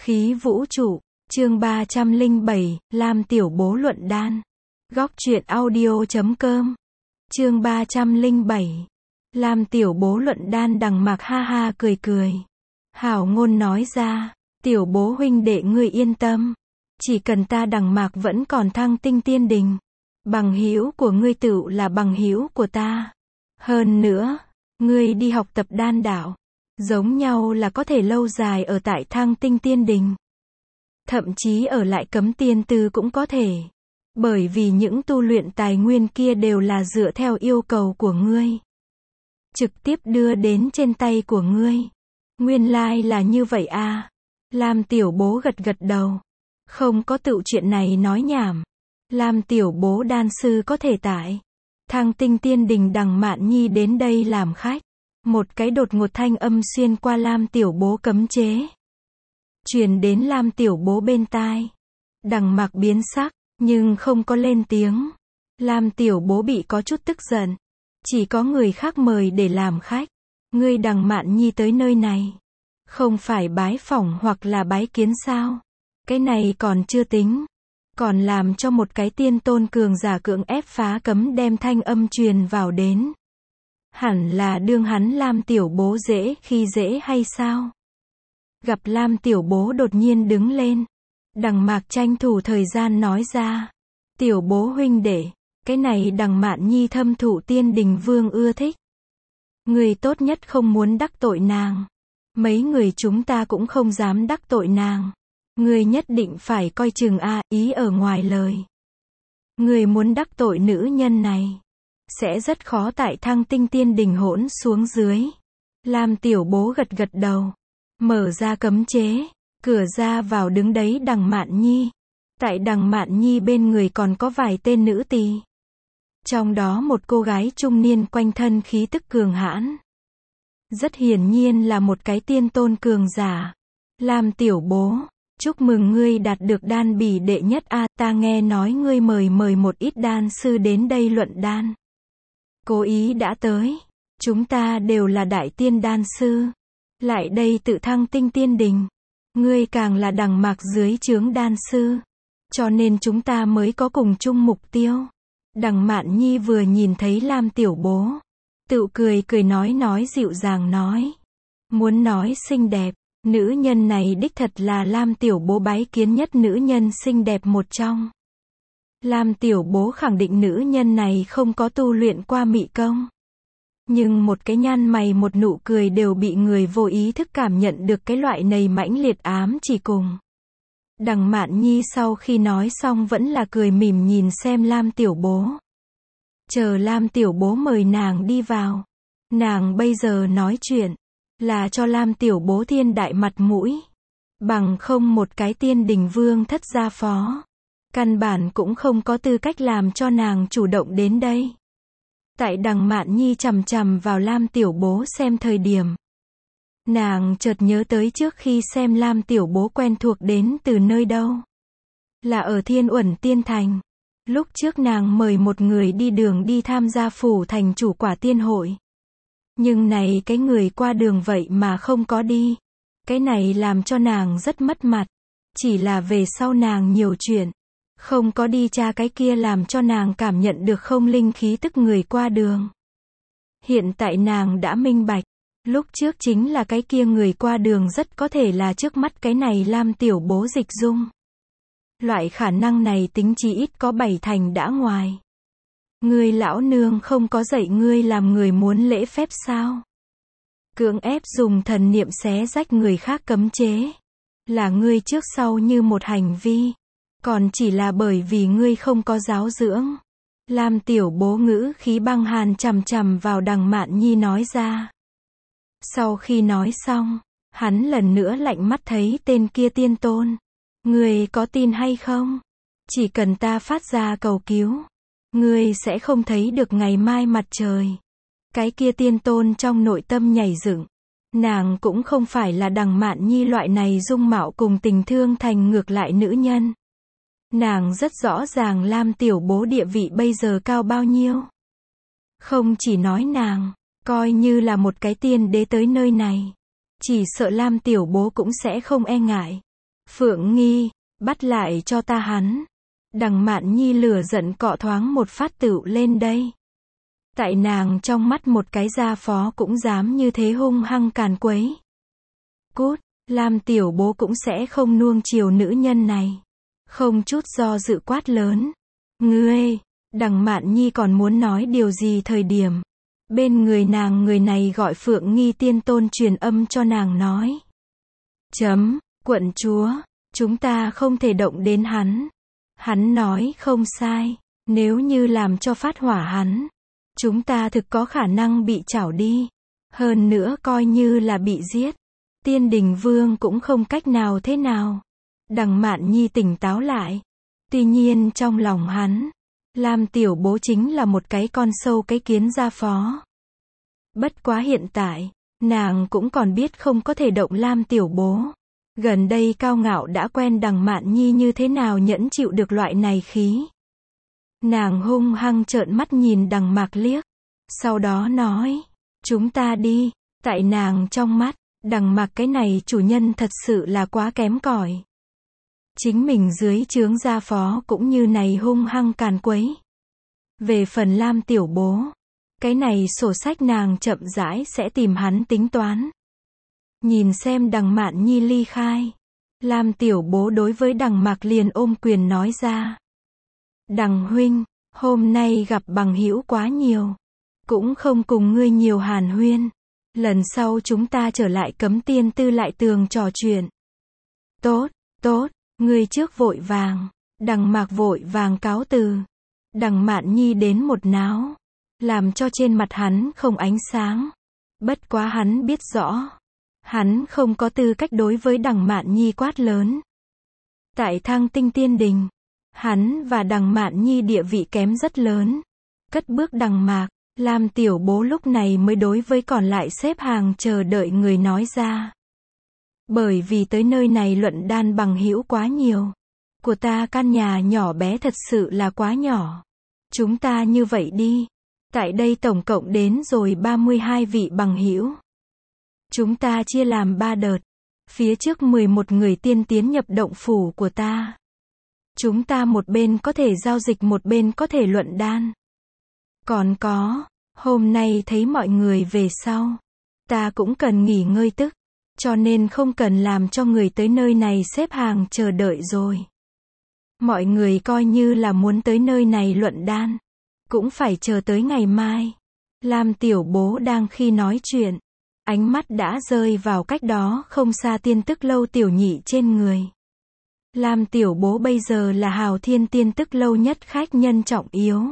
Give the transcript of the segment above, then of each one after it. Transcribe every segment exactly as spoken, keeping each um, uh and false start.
Khí vũ trụ, chương ba trăm lẻ bảy, Lam Tiểu Bố luận đan. Góc truyện audio chấm com. Chương ba trăm lẻ bảy. Lam Tiểu Bố luận đan. Đằng Mạc ha ha cười cười. Hảo ngôn nói ra, Tiểu Bố huynh đệ ngươi yên tâm. Chỉ cần ta Đằng Mạc vẫn còn thăng tinh tiên đình, bằng hữu của ngươi tựu là bằng hữu của ta. Hơn nữa, ngươi đi học tập đan đạo, giống nhau là có thể lâu dài ở tại thăng tinh tiên đình. Thậm chí ở lại cấm tiên tư cũng có thể. Bởi vì những tu luyện tài nguyên kia đều là dựa theo yêu cầu của ngươi, trực tiếp đưa đến trên tay của ngươi. Nguyên lai là như vậy à. Lam Tiểu Bố gật gật đầu. Không có tựu chuyện này nói nhảm. Lam Tiểu Bố đan sư có thể tại thăng tinh tiên đình Đằng Mạn Nhi đến đây làm khách. Một cái đột ngột thanh âm xuyên qua Lam Tiểu Bố cấm chế, truyền đến Lam Tiểu Bố bên tai. Đằng Mạc biến sắc, nhưng không có lên tiếng. Lam Tiểu Bố bị có chút tức giận. Chỉ có người khác mời để làm khách, ngươi Đằng Mạn Nhi tới nơi này, không phải bái phỏng hoặc là bái kiến sao? Cái này còn chưa tính, còn làm cho một cái tiên tôn cường giả cưỡng ép phá cấm đem thanh âm truyền vào đến. Hẳn là đương hắn Lam Tiểu Bố dễ khi dễ hay sao? Gặp Lam Tiểu Bố đột nhiên đứng lên, Đằng Mạc tranh thủ thời gian nói ra. Tiểu Bố huynh đệ, cái này Đằng Mạn Nhi thâm thụ tiên đình vương ưa thích. Người tốt nhất không muốn đắc tội nàng. Mấy người chúng ta cũng không dám đắc tội nàng. Người nhất định phải coi chừng a, ý ở ngoài lời. Người muốn đắc tội nữ nhân này, sẽ rất khó tại thăng tinh tiên đình hỗn xuống dưới. Lam Tiểu Bố gật gật đầu, mở ra cấm chế, cửa ra vào đứng đấy Đằng Mạn Nhi. Tại Đằng Mạn Nhi bên người còn có vài tên nữ tỳ. Trong đó một cô gái trung niên quanh thân khí tức cường hãn. Rất hiển nhiên là một cái tiên tôn cường giả. Lam Tiểu Bố, chúc mừng ngươi đạt được đan bỉ đệ nhất a, ta nghe nói ngươi mời mời một ít đan sư đến đây luận đan. Cố ý đã tới, chúng ta đều là đại tiên đan sư. Lại đây tự thăng tinh tiên đình. Ngươi càng là Đằng Mạc dưới trướng đan sư, cho nên chúng ta mới có cùng chung mục tiêu. Đằng Mạn Nhi vừa nhìn thấy Lam Tiểu Bố, tự cười cười nói nói dịu dàng nói. Muốn nói xinh đẹp, nữ nhân này đích thật là Lam Tiểu Bố bái kiến nhất nữ nhân xinh đẹp một trong. Lam Tiểu Bố khẳng định nữ nhân này không có tu luyện qua mị công. Nhưng một cái nhăn mày một nụ cười đều bị người vô ý thức cảm nhận được cái loại này mãnh liệt ám chỉ cùng. Đằng Mạn Nhi sau khi nói xong vẫn là cười mỉm nhìn xem Lam Tiểu Bố. Chờ Lam Tiểu Bố mời nàng đi vào. Nàng bây giờ nói chuyện, là cho Lam Tiểu Bố thiên đại mặt mũi. Bằng không một cái tiên đình vương thất gia phó, căn bản cũng không có tư cách làm cho nàng chủ động đến đây. Tại Đằng Mạn Nhi chằm chằm vào Lam Tiểu Bố xem thời điểm, nàng chợt nhớ tới trước khi xem Lam Tiểu Bố quen thuộc đến từ nơi đâu. Là ở Thiên Uẩn Tiên Thành. Lúc trước nàng mời một người đi đường đi tham gia phủ thành chủ quả tiên hội. Nhưng này cái người qua đường vậy mà không có đi. Cái này làm cho nàng rất mất mặt. Chỉ là về sau nàng nhiều chuyện, không có đi tra cái kia làm cho nàng cảm nhận được không linh khí tức người qua đường. Hiện tại nàng đã minh bạch. Lúc trước chính là cái kia người qua đường rất có thể là trước mắt cái này Lam Tiểu Bố dịch dung. Loại khả năng này tính chỉ ít có bảy thành đã ngoài. Ngươi lão nương không có dạy ngươi làm người muốn lễ phép sao? Cưỡng ép dùng thần niệm xé rách người khác cấm chế. Là ngươi trước sau như một hành vi. Còn chỉ là bởi vì ngươi không có giáo dưỡng. Lam Tiểu Bố ngữ khí băng hàn chằm chằm vào Đằng Mạn Nhi nói ra. Sau khi nói xong, hắn lần nữa lạnh mắt thấy tên kia tiên tôn. Ngươi có tin hay không? Chỉ cần ta phát ra cầu cứu, ngươi sẽ không thấy được ngày mai mặt trời. Cái kia tiên tôn trong nội tâm nhảy dựng. Nàng cũng không phải là Đằng Mạn Nhi loại này dung mạo cùng tình thương thành ngược lại nữ nhân. Nàng rất rõ ràng Lam Tiểu Bố địa vị bây giờ cao bao nhiêu. Không chỉ nói nàng, coi như là một cái tiên đế tới nơi này, chỉ sợ Lam Tiểu Bố cũng sẽ không e ngại. Phượng Nghi, bắt lại cho ta hắn. Đằng Mạn Nhi lửa giận cọ thoáng một phát tựu lên đây. Tại nàng trong mắt một cái gia phó cũng dám như thế hung hăng càn quấy. Cút, Lam tiểu bố cũng sẽ không nuông chiều nữ nhân này. Không chút do dự quát lớn. Ngươi, đằng Mạn Nhi còn muốn nói điều gì thời điểm. Bên người nàng người này gọi Phượng Nghi tiên tôn truyền âm cho nàng nói. Chấm, quận chúa, chúng ta không thể động đến hắn. Hắn nói không sai, nếu như làm cho phát hỏa hắn, chúng ta thực có khả năng bị chảo đi. Hơn nữa coi như là bị giết, Tiên Đình Vương cũng không cách nào thế nào. Đằng Mạn Nhi tỉnh táo lại. Tuy nhiên trong lòng hắn, Lam tiểu bố chính là một cái con sâu cái kiến gia phó. Bất quá hiện tại, nàng cũng còn biết không có thể động Lam tiểu bố. Gần đây cao ngạo đã quen đằng Mạn Nhi như thế nào nhẫn chịu được loại này khí. Nàng hung hăng trợn mắt nhìn đằng Mạc liếc. Sau đó nói, chúng ta đi. Tại nàng trong mắt, đằng Mạc cái này chủ nhân thật sự là quá kém cỏi. Chính mình dưới trướng gia phó cũng như này hung hăng càn quấy. Về phần Lam tiểu bố, cái này sổ sách nàng chậm rãi sẽ tìm hắn tính toán. Nhìn xem đằng Mạn Nhi ly khai, Lam tiểu bố đối với đằng Mạc liền ôm quyền nói ra. Đằng huynh, hôm nay gặp bằng hữu quá nhiều, cũng không cùng ngươi nhiều hàn huyên. Lần sau chúng ta trở lại Cấm Tiên Tư lại tường trò chuyện. Tốt, tốt, ngươi trước vội vàng. Đằng Mạc vội vàng cáo từ. Đằng Mạn Nhi đến một náo, làm cho trên mặt hắn không ánh sáng. Bất quá hắn biết rõ, hắn không có tư cách đối với đằng Mạn Nhi quát lớn. Tại Thăng Tinh Tiên Đình, hắn và đằng Mạn Nhi địa vị kém rất lớn. Cất bước đằng Mạc, Lam tiểu bố lúc này mới đối với còn lại xếp hàng chờ đợi người nói ra. Bởi vì tới nơi này luận đan bằng hữu quá nhiều. Của ta căn nhà nhỏ bé thật sự là quá nhỏ. Chúng ta như vậy đi. Tại đây tổng cộng đến rồi ba mươi hai vị bằng hữu. Chúng ta chia làm ba đợt. Phía trước mười một người tiên tiến nhập động phủ của ta. Chúng ta một bên có thể giao dịch một bên có thể luận đan. Còn có, hôm nay thấy mọi người về sau. Ta cũng cần nghỉ ngơi tức. Cho nên không cần làm cho người tới nơi này xếp hàng chờ đợi rồi. Mọi người coi như là muốn tới nơi này luận đan. Cũng phải chờ tới ngày mai. Lam tiểu bố đang khi nói chuyện. Ánh mắt đã rơi vào cách đó không xa Tiên Tức Lâu tiểu nhị trên người. Lam tiểu bố bây giờ là Hào Thiên Tiên Tức Lâu nhất khách nhân trọng yếu.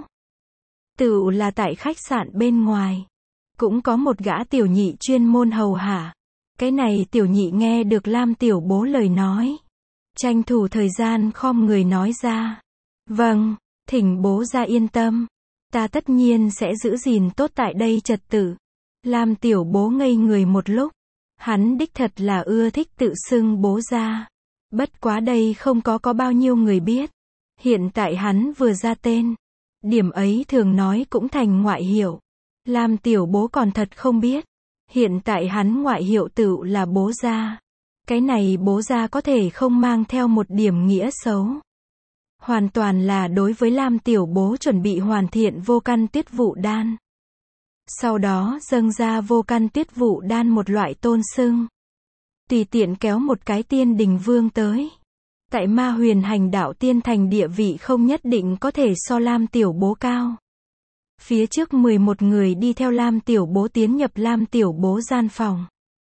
Tựu là tại khách sạn bên ngoài. Cũng có một gã tiểu nhị chuyên môn hầu hạ. Cái này tiểu nhị nghe được Lam tiểu bố lời nói. Tranh thủ thời gian khom người nói ra. Vâng, thỉnh bố ra yên tâm. Ta tất nhiên sẽ giữ gìn tốt tại đây trật tự. Lam tiểu bố ngây người một lúc. Hắn đích thật là ưa thích tự xưng bố ra. Bất quá đây không có có bao nhiêu người biết. Hiện tại hắn vừa ra tên. Điểm ấy thường nói cũng thành ngoại hiệu. Lam tiểu bố còn thật không biết. Hiện tại hắn ngoại hiệu tựu là bố gia. Cái này bố gia có thể không mang theo một điểm nghĩa xấu. Hoàn toàn là đối với Lam tiểu bố chuẩn bị hoàn thiện vô căn tuyết vụ đan. Sau đó dâng ra vô căn tuyết vụ đan một loại tôn xưng. Tùy tiện kéo một cái Tiên Đình Vương tới. Tại Ma Huyền Hành Đạo Tiên Thành địa vị không nhất định có thể so Lam tiểu bố cao. Phía trước mười một người đi theo Lam tiểu bố tiến nhập Lam tiểu bố gian phòng.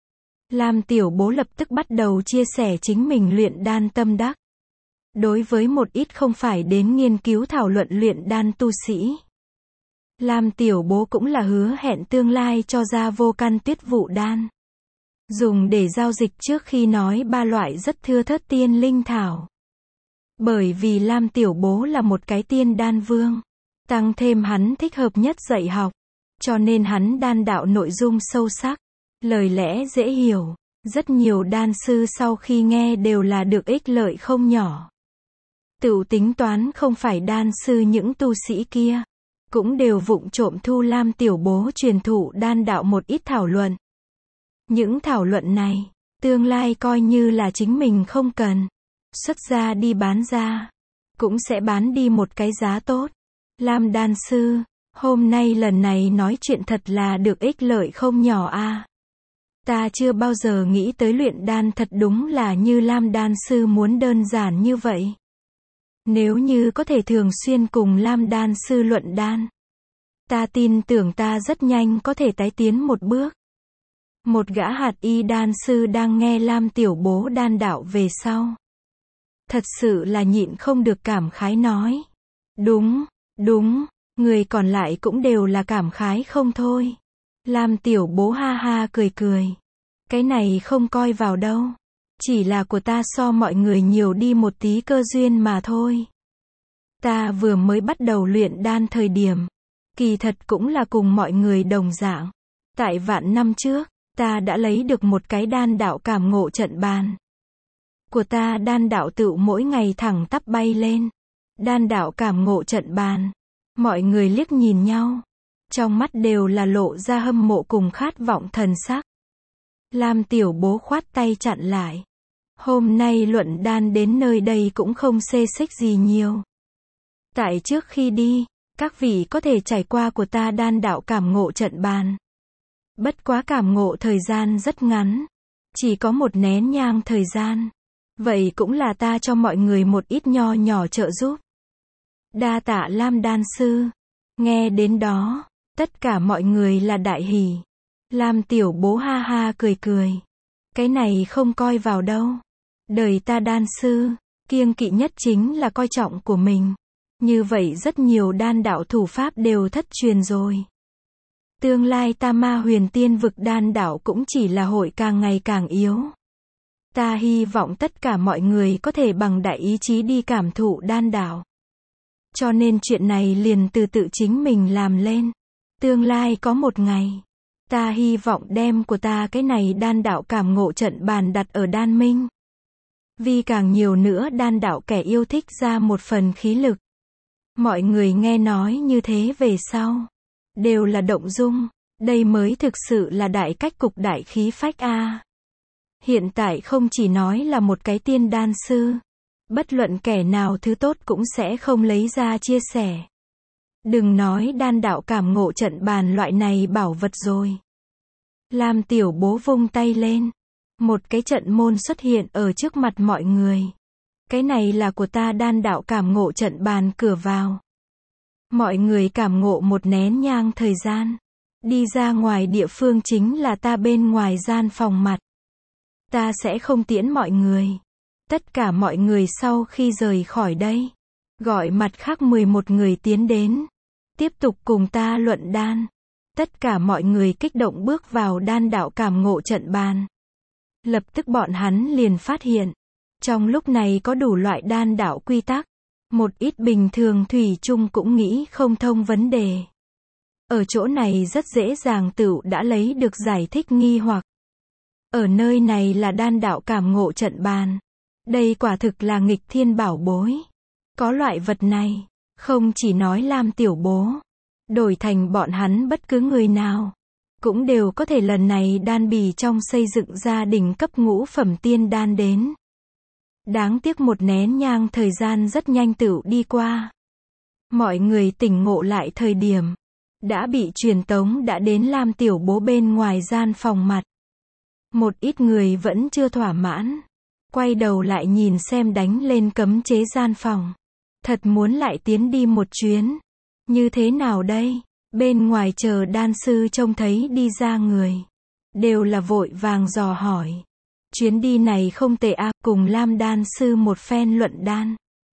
Lam tiểu bố lập tức bắt đầu chia sẻ chính mình luyện đan tâm đắc. Đối với một ít không phải đến nghiên cứu thảo luận luyện đan tu sĩ. Lam tiểu bố cũng là hứa hẹn tương lai cho ra vô căn tuyết vụ đan. Dùng để giao dịch trước khi nói ba loại rất thưa thớt tiên linh thảo. Bởi vì Lam tiểu bố là một cái tiên đan vương. Tăng thêm hắn thích hợp nhất dạy học. Cho nên hắn đan đạo nội dung sâu sắc. Lời lẽ dễ hiểu. Rất nhiều đan sư sau khi nghe đều là được ích lợi không nhỏ. Tự tính toán không phải đan sư những tu sĩ kia. Cũng đều vụng trộm thu Lam tiểu bố truyền thụ đan đạo một ít thảo luận. Những thảo luận này, tương lai coi như là chính mình không cần. xuất ra đi bán ra, cũng sẽ bán đi một cái giá tốt. Lam đan sư, hôm nay lần này nói chuyện thật là được ích lợi không nhỏ a. Ta chưa bao giờ nghĩ tới luyện đan thật đúng là như Lam đan sư muốn đơn giản như vậy. Nếu như có thể thường xuyên cùng Lam đan sư luận đan, ta tin tưởng ta rất nhanh có thể tái tiến một bước. Một gã hạt y đan sư đang nghe Lam tiểu bố đan đạo về sau. Thật sự là nhịn không được cảm khái nói. Đúng, đúng, người còn lại cũng đều là cảm khái không thôi. Lam tiểu bố ha ha cười cười. Cái này không coi vào đâu. Chỉ là của ta so mọi người nhiều đi một tí cơ duyên mà thôi. Ta vừa mới bắt đầu luyện đan thời điểm, kỳ thật cũng là cùng mọi người đồng dạng. Tại vạn năm trước, ta đã lấy được một cái đan đạo cảm ngộ trận bàn. Của ta đan đạo tựu mỗi ngày thẳng tắp bay lên. Đan đạo cảm ngộ trận bàn. Mọi người liếc nhìn nhau. Trong mắt đều là lộ ra hâm mộ cùng khát vọng thần sắc. Lam tiểu bố khoát tay chặn lại. Hôm nay luận đan đến nơi đây cũng không xê xích gì nhiều. Tại trước khi đi, các vị có thể trải qua của ta đan đạo cảm ngộ trận bàn. Bất quá cảm ngộ thời gian rất ngắn. Chỉ có một nén nhang thời gian. Vậy cũng là ta cho mọi người một ít nho nhỏ trợ giúp. Đa tạ Lam đan sư. Nghe đến đó, tất cả mọi người là đại hỉ. Lam tiểu bố ha ha cười cười. Cái này không coi vào đâu. Đời ta đan sư, kiêng kỵ nhất chính là coi trọng của mình. Như vậy rất nhiều đan đạo thủ pháp đều thất truyền rồi. Tương lai ta ma huyền tiên vực đan đạo cũng chỉ là hội càng ngày càng yếu. Ta hy vọng tất cả mọi người có thể bằng đại ý chí đi cảm thụ đan đạo. Cho nên chuyện này liền từ tự chính mình làm lên. Tương lai có một ngày, ta hy vọng đem của ta cái này đan đạo cảm ngộ trận bàn đặt ở đan minh. Vì càng nhiều nữa đan đạo kẻ yêu thích ra một phần khí lực. Mọi người nghe nói như thế về sau, đều là động dung, đây mới thực sự là đại cách cục đại khí phách a. Hiện tại không chỉ nói là một cái tiên đan sư, bất luận kẻ nào thứ tốt cũng sẽ không lấy ra chia sẻ. Đừng nói đan đạo cảm ngộ trận bàn loại này bảo vật rồi. Lam tiểu bố vung tay lên, một cái trận môn xuất hiện ở trước mặt mọi người. Cái này là của ta đan đạo cảm ngộ trận bàn cửa vào. Mọi người cảm ngộ một nén nhang thời gian. Đi ra ngoài địa phương chính là ta bên ngoài gian phòng mặt. Ta sẽ không tiễn mọi người. Tất cả mọi người sau khi rời khỏi đây, gọi mặt khác mười một người tiến đến. Tiếp tục cùng ta luận đan. Tất cả mọi người kích động bước vào đan đạo cảm ngộ trận bàn. Lập tức bọn hắn liền phát hiện. Trong lúc này có đủ loại đan đạo quy tắc. Một ít bình thường thủy chung cũng nghĩ không thông vấn đề. Ở chỗ này rất dễ dàng tựu đã lấy được giải thích nghi hoặc. Ở nơi này là đan đạo cảm ngộ trận bàn. Đây quả thực là nghịch thiên bảo bối. Có loại vật này, không chỉ nói Lam tiểu bố, đổi thành bọn hắn bất cứ người nào, cũng đều có thể lần này đan bì trong xây dựng gia đình cấp ngũ phẩm tiên đan đến. Đáng tiếc một nén nhang thời gian rất nhanh tựu đi qua. Mọi người tỉnh ngộ lại thời điểm, đã bị truyền tống đã đến Lam tiểu bố bên ngoài gian phòng mặt. Một ít người vẫn chưa thỏa mãn. Quay đầu lại nhìn xem đánh lên cấm chế gian phòng. Thật muốn lại tiến đi một chuyến. Như thế nào đây? Bên ngoài chờ đan sư trông thấy đi ra người. Đều là vội vàng dò hỏi. Chuyến đi này không tệ à, cùng Lam đan sư một phen luận đan.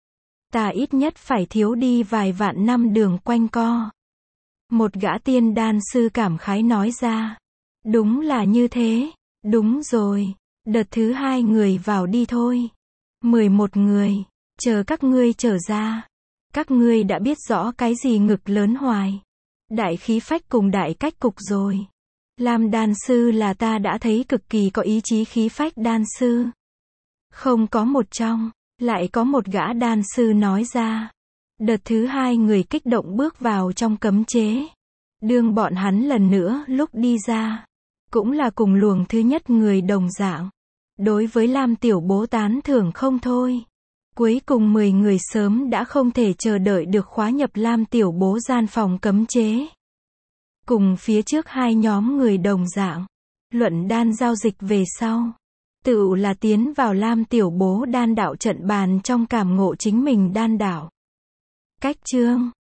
Ta ít nhất phải thiếu đi vài vạn năm đường quanh co. Một gã tiên đan sư cảm khái nói ra. Đúng là như thế. Đúng rồi. Đợt thứ hai người vào đi thôi. mười một người. Chờ các ngươi trở ra. Các ngươi đã biết rõ cái gì ngực lớn hoài. Đại khí phách cùng đại cách cục rồi. Lam đan sư là ta đã thấy cực kỳ có ý chí khí phách đan sư. Không có một trong. Lại có một gã đan sư nói ra. Đợt thứ hai người kích động bước vào trong cấm chế. Đương bọn hắn lần nữa lúc đi ra. Cũng là cùng luồng thứ nhất người đồng dạng. Đối với Lam Tiểu Bố tán thưởng không thôi. Cuối cùng mười người sớm đã không thể chờ đợi được khóa nhập Lam Tiểu Bố gian phòng cấm chế. Cùng phía trước hai nhóm người đồng dạng. Luận đan giao dịch về sau. Tựu là tiến vào Lam Tiểu Bố đan đạo trận bàn trong cảm ngộ chính mình đan đạo. Cách chương